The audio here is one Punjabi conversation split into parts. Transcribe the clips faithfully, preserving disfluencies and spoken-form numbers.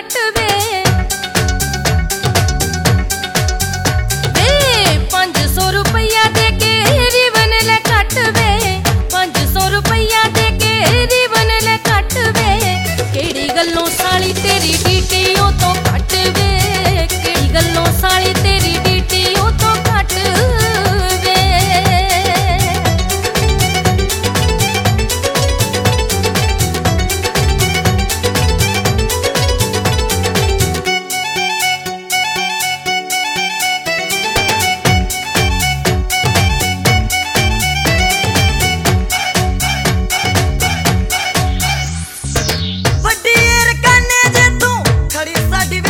ਕੱਟ ਵੇ ਵੇ ਪੰਜ ਸੌ ਰੁਪਈਆ ਦੇ ਕੇ ਰੀਵਨ ਲੈ ਕੱਟ ਵੇ ਪੰਜ ਸੌ ਰੁਪਈਆ ਦੇ ਕੇ ਰੀਵਨ ਲੈ ਕੱਟ ਵੇ ਕਿਹੜੀ ਗੱਲੋਂ ਸਾਲੀ ਤੇਰੀ ਡੀਟੀ ਉਹ ਤੋਂ ਘੱਟ ਵੇ ਕਿਹੜੀ ਗੱਲੋਂ ਸਾਲੀ ਤੇਰੀ ਡੀਟੀ ਉਹ ਤੋਂ ਘੱਟ ਵੇ ਵੱਡੀ ਰਕਾਨੇ ਜੇ ਤੂੰ ਖੜੀ ਸਾਡੀ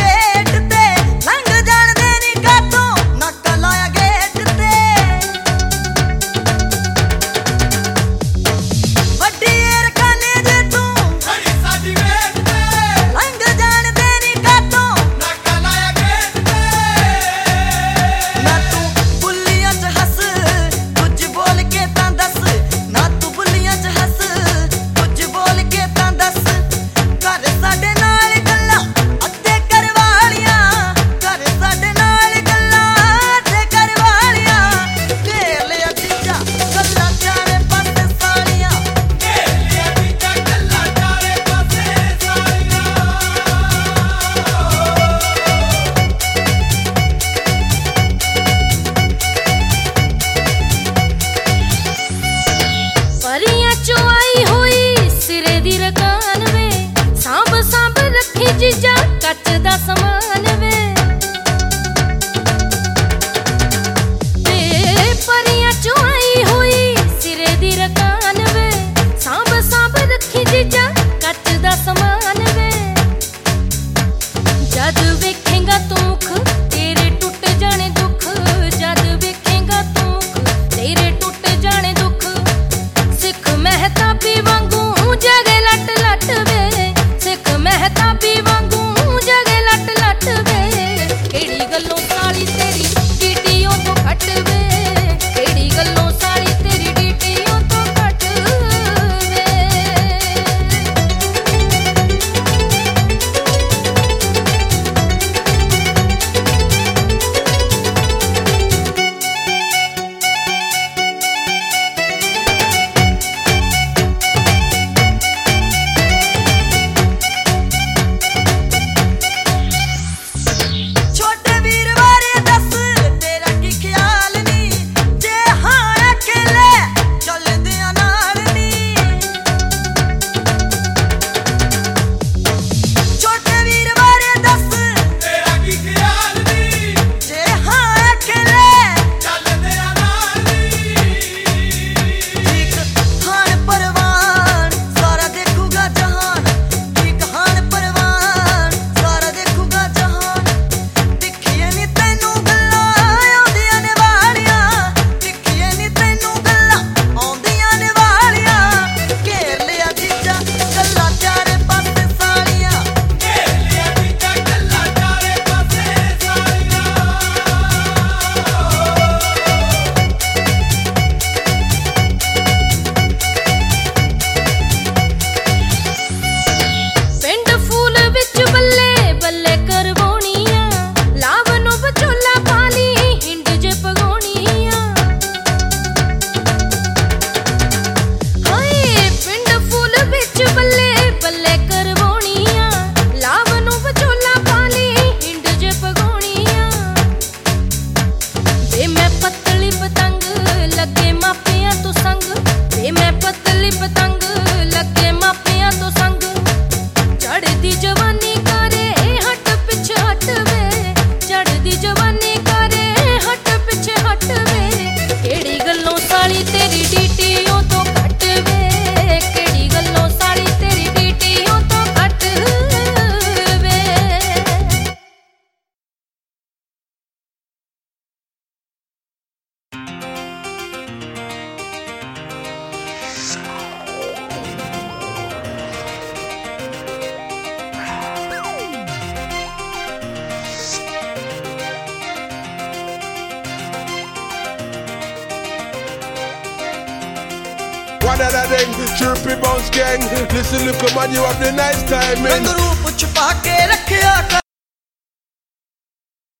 One of the thing, chirpy bounce gang. Listen, look, man, you have the nice time. ਰੰਗ ਰੂਪ ਛੁਪਾ ਕੇ ਰੱਖਿਆ